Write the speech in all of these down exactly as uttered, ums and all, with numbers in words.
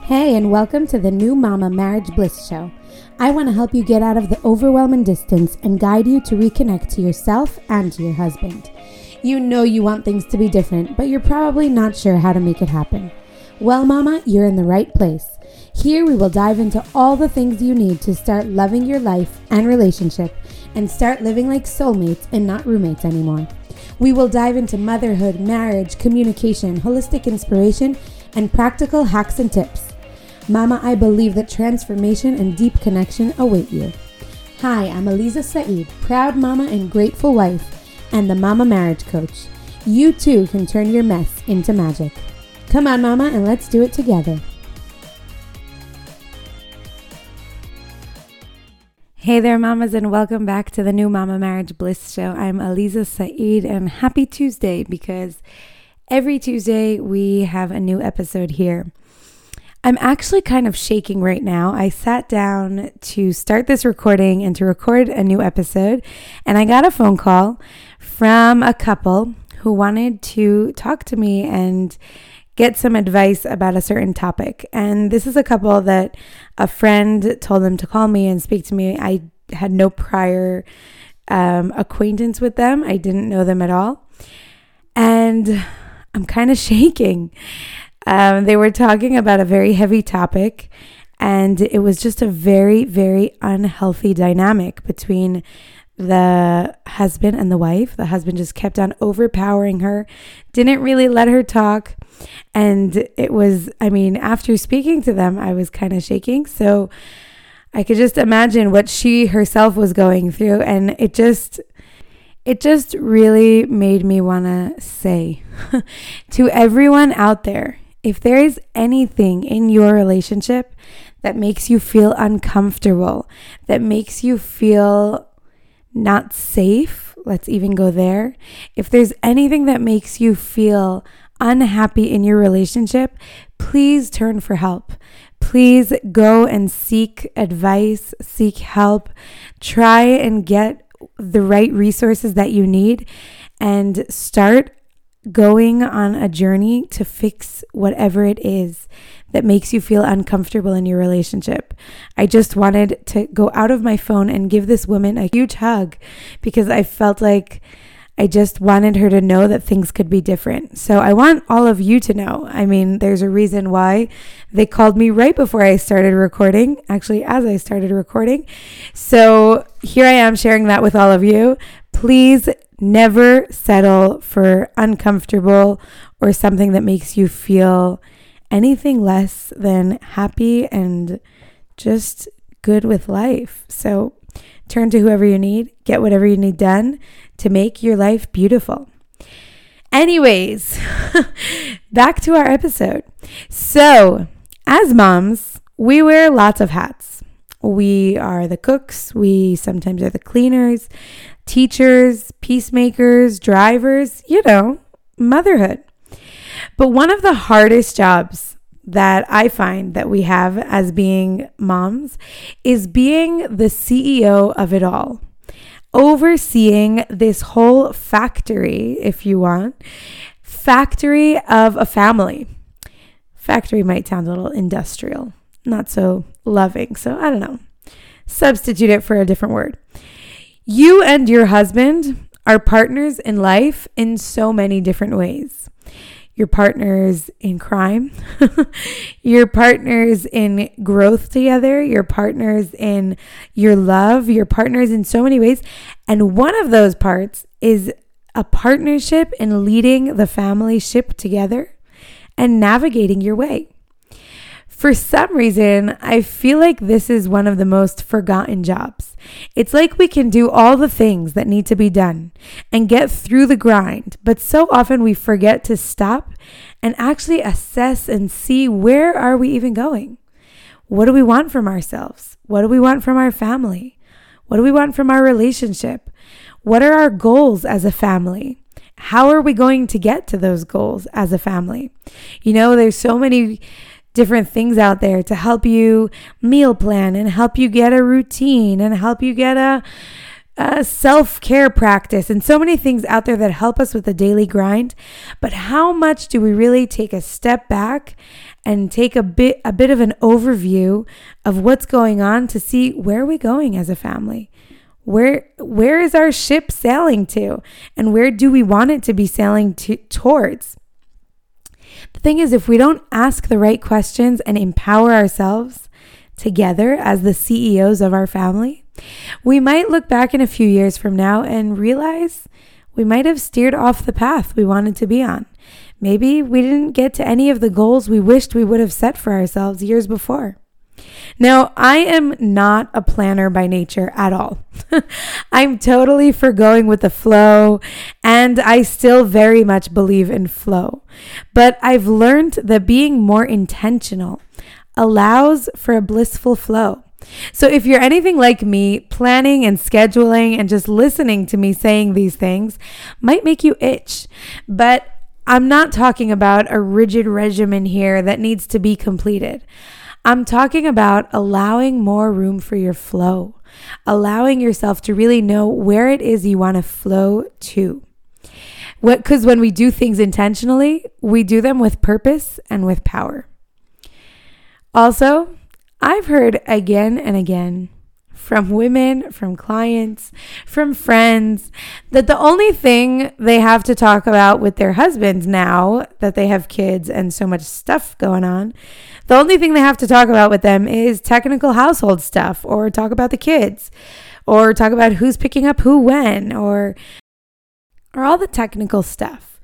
Hey, and welcome to the New Mama Marriage Bliss Show. I want to help you get out of the overwhelming distance and guide you to reconnect to yourself and to your husband. You know you want things to be different, but you're probably not sure how to make it happen. Well, Mama, you're in the right place. Here we will dive into all the things you need to start loving your life and relationship and start living like soulmates and not roommates anymore. We will dive into motherhood, marriage, communication, holistic inspiration, and practical hacks and tips. Mama, I believe that transformation and deep connection await you. Hi, I'm Aliza Saeed, proud mama and grateful wife, and the Mama Marriage Coach. You too can turn your mess into magic. Come on, Mama, and let's do it together. Hey there, mamas, and welcome back to the New Mama Marriage Bliss Show. I'm Aliza Saeed, and happy Tuesday, because every Tuesday we have a new episode here. I'm actually kind of shaking right now. I sat down to start this recording and to record a new episode, and I got a phone call from a couple who wanted to talk to me and get some advice about a certain topic. And this is a couple that a friend told them to call me and speak to me. I had no prior um, acquaintance with them. I didn't know them at all. And I'm kind of shaking. Um, they were talking about a very heavy topic, and it was just a very, very unhealthy dynamic between the husband and the wife. The husband just kept on overpowering her, didn't really let her talk. And it was, I mean, after speaking to them, I was kind of shaking. So I could just imagine what she herself was going through. And it just, it just really made me want to say to everyone out there, if there is anything in your relationship that makes you feel uncomfortable, that makes you feel not safe, let's even go there. If there's anything that makes you feel unhappy in your relationship, please turn for help. Please go and seek advice, seek help, try and get the right resources that you need, and start going on a journey to fix whatever it is that makes you feel uncomfortable in your relationship. I just wanted to go out of my phone and give this woman a huge hug, because I felt like I just wanted her to know that things could be different. So I want all of you to know. I mean, there's a reason why they called me right before I started recording, actually as I started recording. So here I am sharing that with all of you. Please never settle for uncomfortable or something that makes you feel anything less than happy and just good with life. So turn to whoever you need, get whatever you need done to make your life beautiful. Anyways, back to our episode. So as moms, we wear lots of hats. We are the cooks. We sometimes are the cleaners, teachers, peacemakers, drivers, you know, motherhood. But one of the hardest jobs that I find that we have as being moms is being the C E O of it all, overseeing this whole factory, if you want, factory of a family. Factory might sound a little industrial, not so loving. So I don't know. Substitute it for a different word. You and your husband are partners in life in so many different ways. You're partners in crime. You're partners in growth together. You're partners in your love. You're partners in so many ways. And one of those parts is a partnership in leading the family ship together and navigating your way. For some reason, I feel like this is one of the most forgotten jobs. It's like we can do all the things that need to be done and get through the grind, but so often we forget to stop and actually assess and see, where are we even going? What do we want from ourselves? What do we want from our family? What do we want from our relationship? What are our goals as a family? How are we going to get to those goals as a family? You know, there's so many different things out there to help you meal plan and help you get a routine and help you get a uh, self-care practice, and so many things out there that help us with the daily grind. But how much do we really take a step back and take a bit a bit of an overview of what's going on to see where are we going as a family? Where where is our ship sailing to? And where do we want it to be sailing to, towards? The thing is, if we don't ask the right questions and empower ourselves together as the C E Os of our family, we might look back in a few years from now and realize we might have steered off the path we wanted to be on. Maybe we didn't get to any of the goals we wished we would have set for ourselves years before. Now, I am not a planner by nature at all. I'm totally for going with the flow, and I still very much believe in flow. But I've learned that being more intentional allows for a blissful flow. So if you're anything like me, planning and scheduling and just listening to me saying these things might make you itch. But I'm not talking about a rigid regimen here that needs to be completed. I'm talking about allowing more room for your flow, allowing yourself to really know where it is you want to flow to. What, 'cause when we do things intentionally, we do them with purpose and with power. Also, I've heard again and again from women, from clients, from friends, that the only thing they have to talk about with their husbands now that they have kids and so much stuff going on, the only thing they have to talk about with them is technical household stuff, or talk about the kids, or talk about who's picking up who when, or, or all the technical stuff.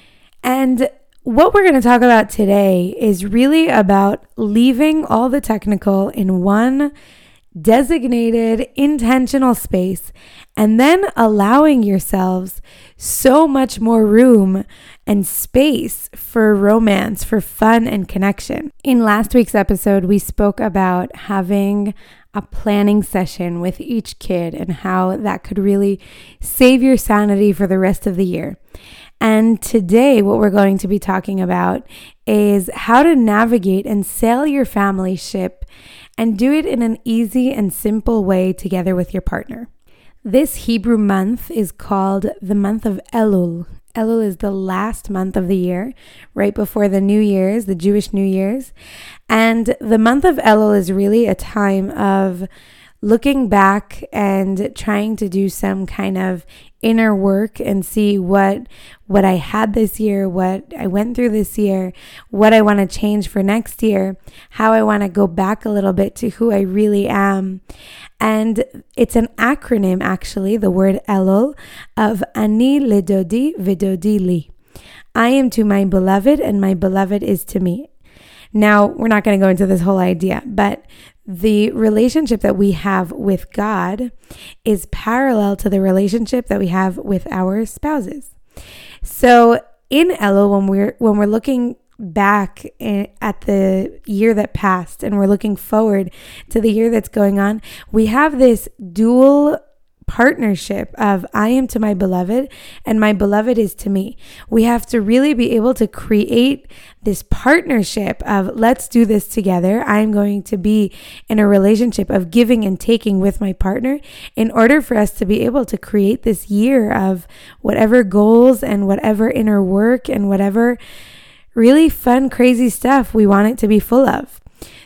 And what we're going to talk about today is really about leaving all the technical in one designated, intentional space, and then allowing yourselves so much more room and space for romance, for fun and connection. In last week's episode, we spoke about having a planning session with each kid and how that could really save your sanity for the rest of the year. And today, what we're going to be talking about is how to navigate and sail your family ship and do it in an easy and simple way together with your partner. This Hebrew month is called the month of Elul. Elul is the last month of the year, right before the New Year's, the Jewish New Year's. And the month of Elul is really a time of looking back and trying to do some kind of inner work and see what what I had this year, what I went through this year, what I want to change for next year, how I want to go back a little bit to who I really am. And it's an acronym, actually, the word Elul, of Ani Ledodi Vidodi Li. I am to my beloved and my beloved is to me. Now, we're not going to go into this whole idea, but the relationship that we have with God is parallel to the relationship that we have with our spouses. So in Elul, when we're when we're looking back at the year that passed and we're looking forward to the year that's going on, we have this dual partnership of I am to my beloved and my beloved is to me. We have to really be able to create this partnership of let's do this together. I'm going to be in a relationship of giving and taking with my partner in order for us to be able to create this year of whatever goals and whatever inner work and whatever really fun, crazy stuff we want it to be full of.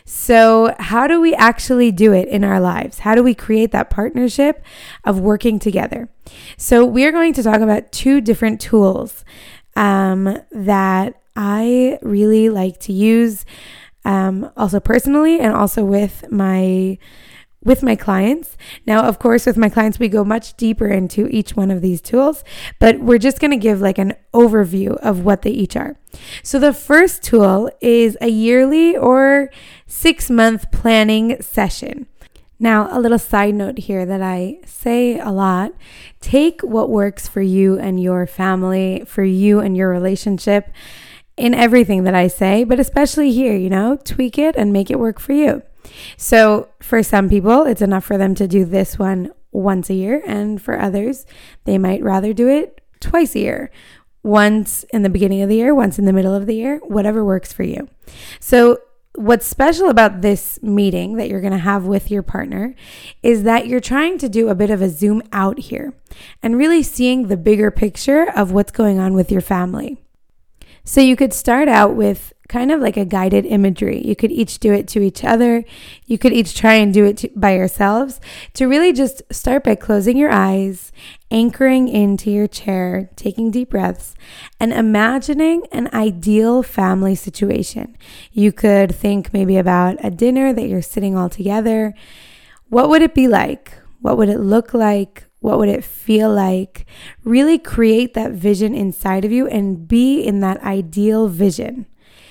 So how do we actually do it in our lives? How do we create that partnership of working together? So we are going to talk about two different tools um, that I really like to use um, also personally and also with my with my clients. Now, of course, with my clients, we go much deeper into each one of these tools, but we're just going to give like an overview of what they each are. So the first tool is a yearly or six month planning session. Now, a little side note here that I say a lot, take what works for you and your family, for you and your relationship in everything that I say, but especially here, you know, tweak it and make it work for you. So for some people, it's enough for them to do this one once a year. And for others, they might rather do it twice a year. Once in the beginning of the year, once in the middle of the year, whatever works for you. So what's special about this meeting that you're going to have with your partner is that you're trying to do a bit of a zoom out here and really seeing the bigger picture of what's going on with your family. So you could start out with kind of like a guided imagery. You could each do it to each other. You could each try and do it to, by yourselves to really just start by closing your eyes, anchoring into your chair, taking deep breaths, and imagining an ideal family situation. You could think maybe about a dinner that you're sitting all together. What would it be like? What would it look like? What would it feel like? Really create that vision inside of you and be in that ideal vision.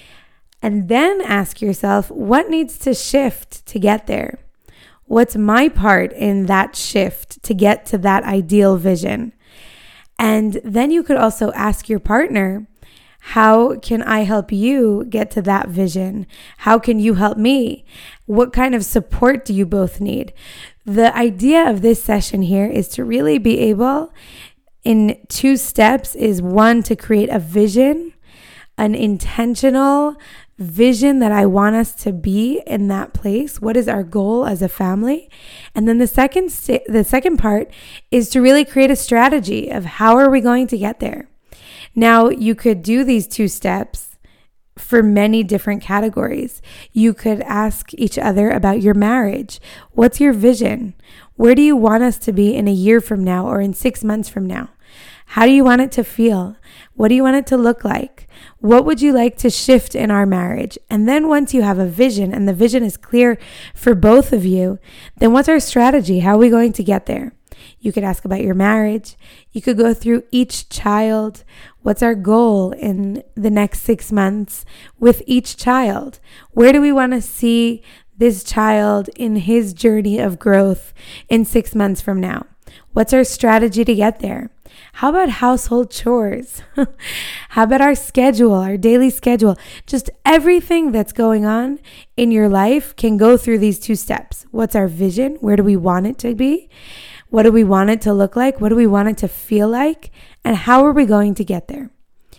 And then ask yourself, what needs to shift to get there? What's my part in that shift to get to that ideal vision? And then you could also ask your partner, how can I help you get to that vision? How can you help me? What kind of support do you both need? The idea of this session here is to really be able, in two steps, is one, to create a vision, an intentional vision that I want us to be in that place. What is our goal as a family? And then the second st- the second part is to really create a strategy of how are we going to get there. Now, you could do these two steps for many different categories. You could ask each other about your marriage. What's your vision? Where do you want us to be in a year from now or in six months from now? How do you want it to feel? What do you want it to look like? What would you like to shift in our marriage? And then once you have a vision and the vision is clear for both of you, then what's our strategy? How are we going to get there? You could ask about your marriage. You could go through each child. What's our goal in the next six months with each child? Where do we want to see this child in his journey of growth in six months from now? What's our strategy to get there? How about household chores? How about our schedule, our daily schedule? Just everything that's going on in your life can go through these two steps. What's our vision? Where do we want it to be? What do we want it to look like? What do we want it to feel like? And how are we going to get there?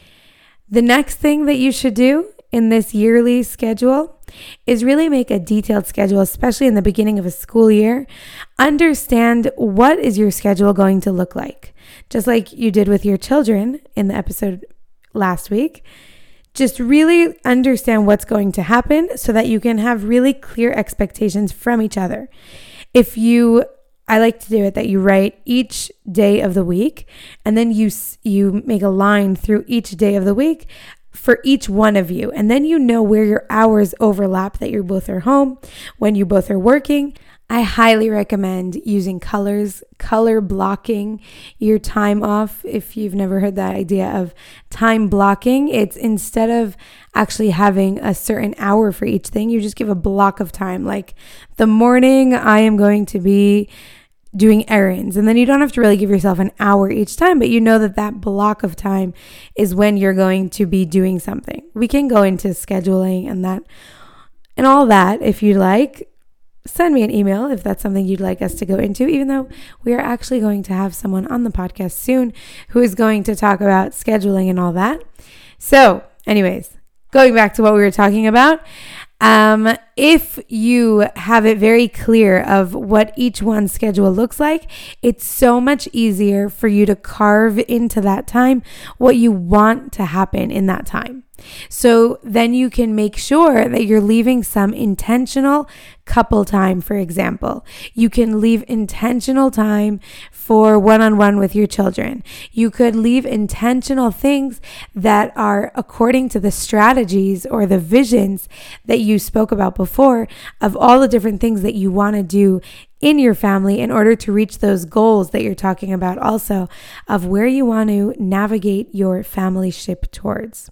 The next thing that you should do in this yearly schedule is really make a detailed schedule, especially in the beginning of a school year. Understand what is your schedule going to look like. Just like you did with your children in the episode last week. Just really understand what's going to happen so that you can have really clear expectations from each other. If you I like to do it that you write each day of the week and then you you make a line through each day of the week for each one of you. And then you know where your hours overlap, that you both are home, when you both are working. I highly recommend using colors, color blocking your time off. If you've never heard that idea of time blocking, it's instead of actually having a certain hour for each thing, you just give a block of time. Like the morning, I am going to be doing errands. And then you don't have to really give yourself an hour each time, but you know that that block of time is when you're going to be doing something. We can go into scheduling and that and all that if you'd like. Send me an email if that's something you'd like us to go into, even though we are actually going to have someone on the podcast soon who is going to talk about scheduling and all that. So anyways, going back to what we were talking about, um, if you have it very clear of what each one's schedule looks like, it's so much easier for you to carve into that time what you want to happen in that time. So then you can make sure that you're leaving some intentional couple time, for example. You can leave intentional time for one-on-one with your children. You could leave intentional things that are according to the strategies or the visions that you spoke about before of all the different things that you want to do in your family in order to reach those goals that you're talking about also of where you want to navigate your family ship towards.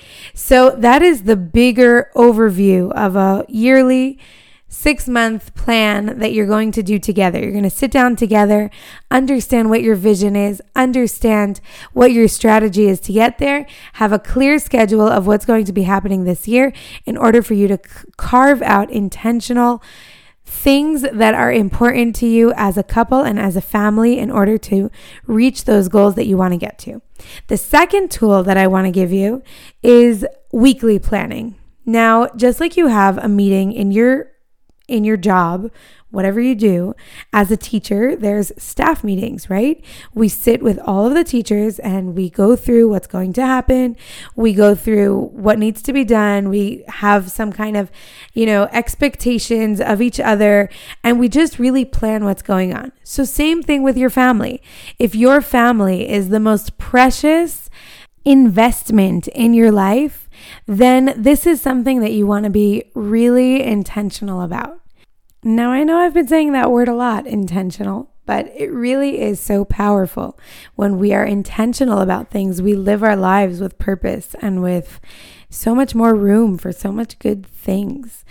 So that is the bigger overview of a yearly six-month plan that you're going to do together. You're going to sit down together, understand what your vision is, understand what your strategy is to get there, have a clear schedule of what's going to be happening this year in order for you to c- carve out intentional things that are important to you as a couple and as a family in order to reach those goals that you want to get to. The second tool that I want to give you is weekly planning. Now, just like you have a meeting in your in your job, whatever you do, as a teacher, there's staff meetings, right? We sit with all of the teachers and we go through what's going to happen. We go through what needs to be done. We have some kind of, you know, expectations of each other, and we just really plan what's going on. So same thing with your family. If your family is the most precious investment in your life, then this is something that you want to be really intentional about. Now, I know I've been saying that word a lot, intentional, but it really is so powerful. When we are intentional about things, we live our lives with purpose and with so much more room for so much good things.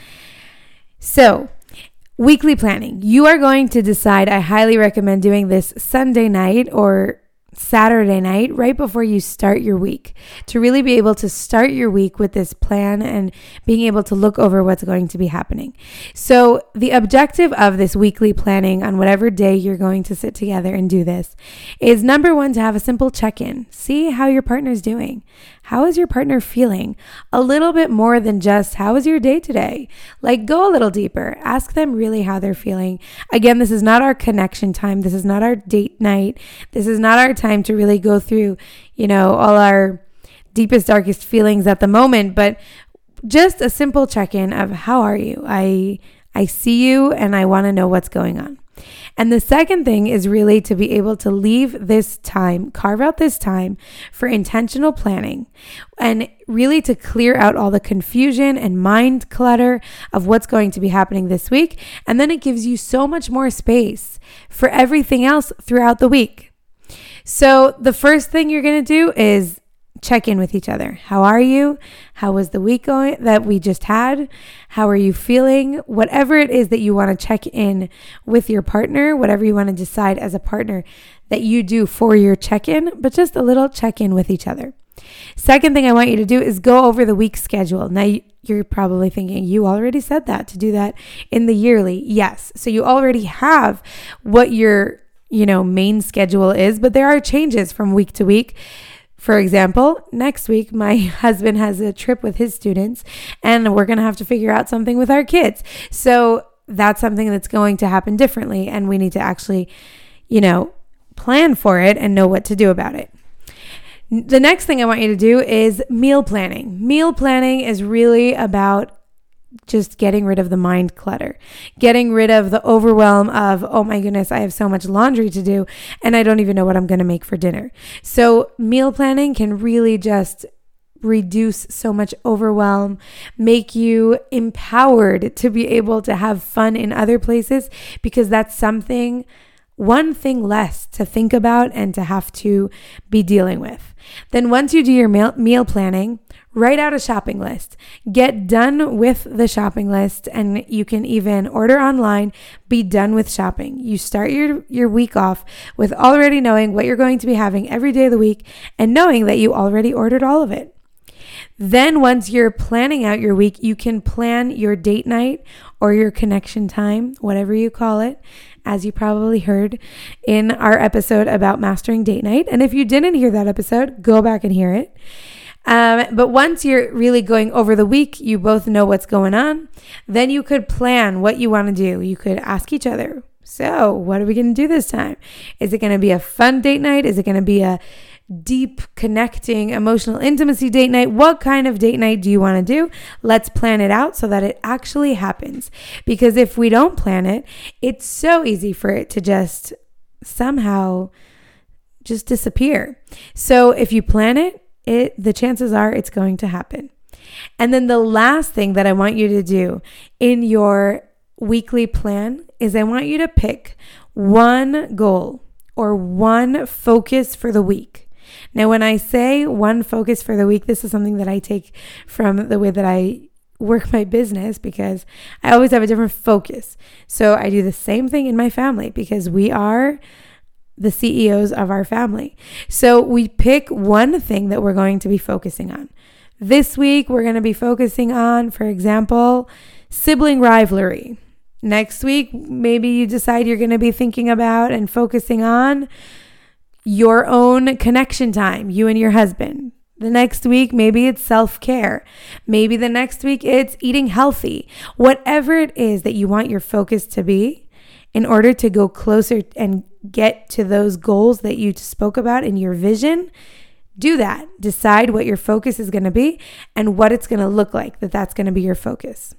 So, weekly planning. You are going to decide, I highly recommend doing this Sunday night or Saturday night, right before you start your week, to really be able to start your week with this plan and being able to look over what's going to be happening. So the objective of this weekly planning on whatever day you're going to sit together and do this is, number one, to have a simple check-in. See how your partner's doing. How is your partner feeling? A little bit more than just, how was your day today? Like, go a little deeper. Ask them really how they're feeling. Again, this is not our connection time. This is not our date night. This is not our time to really go through, you know, all our deepest, darkest feelings at the moment, but just a simple check-in of, how are you? I I see you and I want to know what's going on. And the second thing is really to be able to leave this time, carve out this time for intentional planning, and really to clear out all the confusion and mind clutter of what's going to be happening this week. And then it gives you so much more space for everything else throughout the week. So the first thing you're going to do is check in with each other. How are you? How was the week going that we just had? How are you feeling? Whatever it is that you want to check in with your partner, whatever you want to decide as a partner that you do for your check-in, but just a little check-in with each other. Second thing I want you to do is go over the week schedule. Now, you're probably thinking, you already said that, to do that in the yearly. Yes. So you already have what your, you know, main schedule is, but there are changes from week to week. For example, next week, my husband has a trip with his students, and we're going to have to figure out something with our kids. So that's something that's going to happen differently, and we need to actually, you know, plan for it and know what to do about it. The next thing I want you to do is meal planning. Meal planning is really about just getting rid of the mind clutter, getting rid of the overwhelm of, oh my goodness, I have so much laundry to do and I don't even know what I'm going to make for dinner. So meal planning can really just reduce so much overwhelm, make you empowered to be able to have fun in other places, because that's something, one thing less to think about and to have to be dealing with. Then once you do your meal, meal planning, write out a shopping list. Get done with the shopping list, and you can even order online. Be done with shopping. You start your, your week off with already knowing what you're going to be having every day of the week and knowing that you already ordered all of it. Then once you're planning out your week, you can plan your date night or your connection time, whatever you call it, as you probably heard in our episode about mastering date night. And if you didn't hear that episode, go back and hear it. Um, but once you're really going over the week, you both know what's going on, then you could plan what you want to do. You could ask each other, so what are we going to do this time? Is it going to be a fun date night? Is it going to be a deep, connecting, emotional intimacy date night? What kind of date night do you want to do? Let's plan it out so that it actually happens. Because if we don't plan it, it's so easy for it to just somehow just disappear. So if you plan it, It, the chances are it's going to happen. And then the last thing that I want you to do in your weekly plan is I want you to pick one goal or one focus for the week. Now, when I say one focus for the week, this is something that I take from the way that I work my business, because I always have a different focus. So I do the same thing in my family, because we are the C E Os of our family. So we pick one thing that we're going to be focusing on. This week, we're going to be focusing on, for example, sibling rivalry. Next week, maybe you decide you're going to be thinking about and focusing on your own connection time, you and your husband. The next week, maybe it's self-care. Maybe the next week it's eating healthy. Whatever it is that you want your focus to be, in order to go closer and get to those goals that you spoke about in your vision, do that. Decide what your focus is going to be and what it's going to look like, that that's going to be your focus.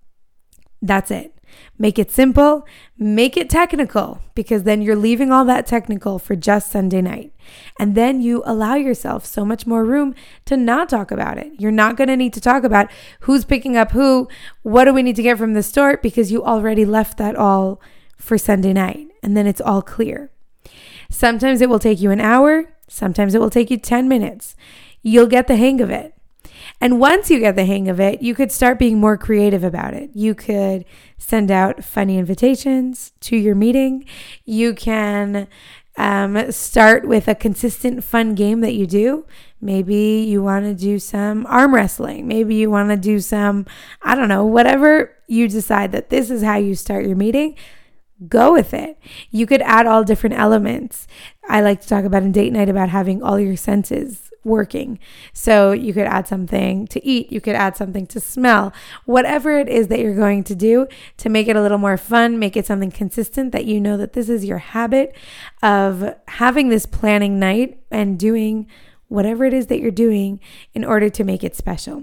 That's it. Make it simple, make it technical, because then you're leaving all that technical for just Sunday night. And then you allow yourself so much more room to not talk about it. You're not going to need to talk about who's picking up who, what do we need to get from the store, because you already left that all for Sunday night. And then it's all clear. Sometimes it will take you an hour. Sometimes it will take you ten minutes. You'll get the hang of it. And once you get the hang of it, you could start being more creative about it. You could send out funny invitations to your meeting. You can um, start with a consistent fun game that you do. Maybe you want to do some arm wrestling. Maybe you want to do some, I don't know, whatever you decide that this is how you start your meeting. Go with it. You could add all different elements. I like to talk about in date night about having all your senses working. So you could add something to eat. You could add something to smell. Whatever it is that you're going to do to make it a little more fun, make it something consistent that you know that this is your habit of having this planning night and doing whatever it is that you're doing in order to make it special.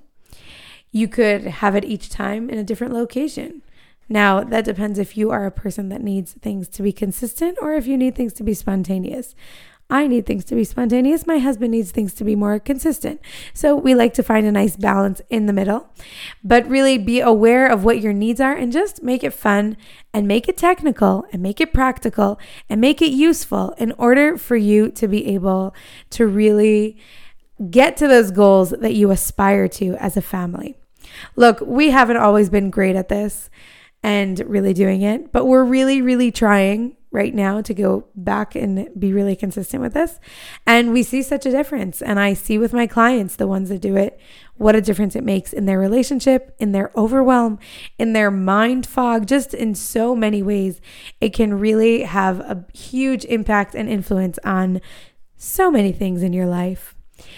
You could have it each time in a different location. Now, that depends if you are a person that needs things to be consistent or if you need things to be spontaneous. I need things to be spontaneous. My husband needs things to be more consistent. So we like to find a nice balance in the middle, but really be aware of what your needs are and just make it fun and make it technical and make it practical and make it useful in order for you to be able to really get to those goals that you aspire to as a family. Look, we haven't always been great at this and really doing it, but we're really, really trying right now to go back and be really consistent with this. And we see such a difference. And I see with my clients, the ones that do it, what a difference it makes in their relationship, in their overwhelm, in their mind fog, just in so many ways. It can really have a huge impact and influence on so many things in your life.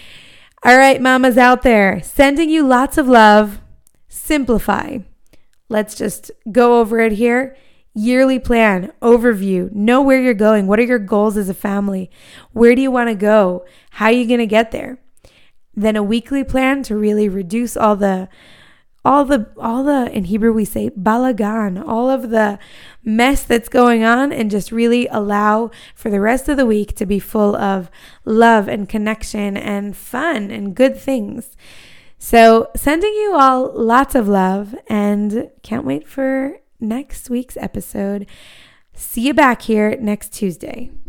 All right, mamas out there, sending you lots of love. Simplify. Let's just go over it here. Yearly plan, overview, know where you're going. What are your goals as a family? Where do you want to go? How are you going to get there? Then a weekly plan to really reduce all the, all the, all the, in Hebrew we say balagan, all of the mess that's going on, and just really allow for the rest of the week to be full of love and connection and fun and good things. So sending you all lots of love and can't wait for next week's episode. See you back here next Tuesday.